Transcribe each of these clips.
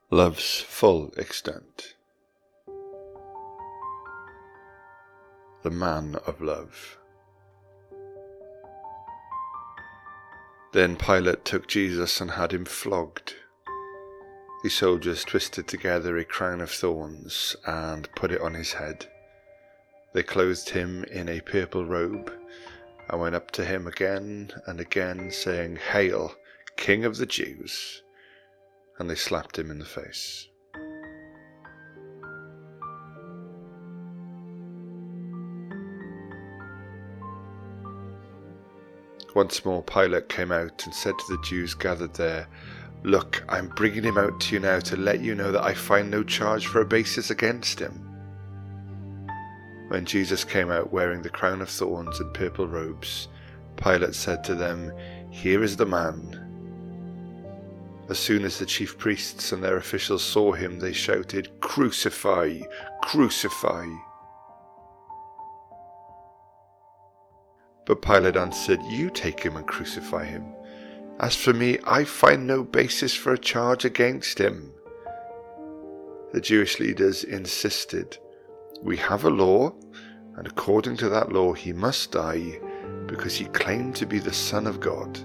Love's full extent. The man of love. Then Pilate took Jesus and had him flogged. The soldiers twisted together a crown of thorns and put it on his head. They clothed him in a purple robe and went up to him again and again, saying, "Hail, King of the Jews!" And they slapped him in the face. Once more Pilate came out and said to the Jews gathered there, "Look, I'm bringing him out to you now to let you know that I find no charge for a basis against him." When Jesus came out wearing the crown of thorns and purple robes, Pilate said to them, "Here is the man." As soon as the chief priests and their officials saw him, they shouted, "Crucify! Crucify!" But Pilate answered, "You take him and crucify him. As for me, I find no basis for a charge against him." The Jewish leaders insisted, "We have a law, and according to that law he must die because he claimed to be the Son of God."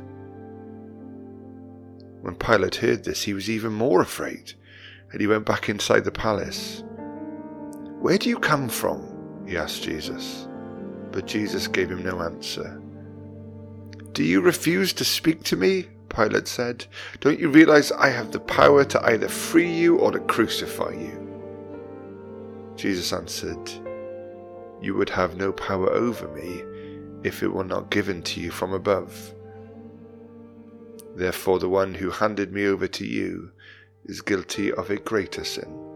When Pilate heard this, he was even more afraid, and he went back inside the palace. "Where do you come from?" he asked Jesus. But Jesus gave him no answer. "Do you refuse to speak to me?" Pilate said. "Don't you realize I have the power to either free you or to crucify you?" Jesus answered, "You would have no power over me if it were not given to you from above. Therefore the one who handed me over to you is guilty of a greater sin."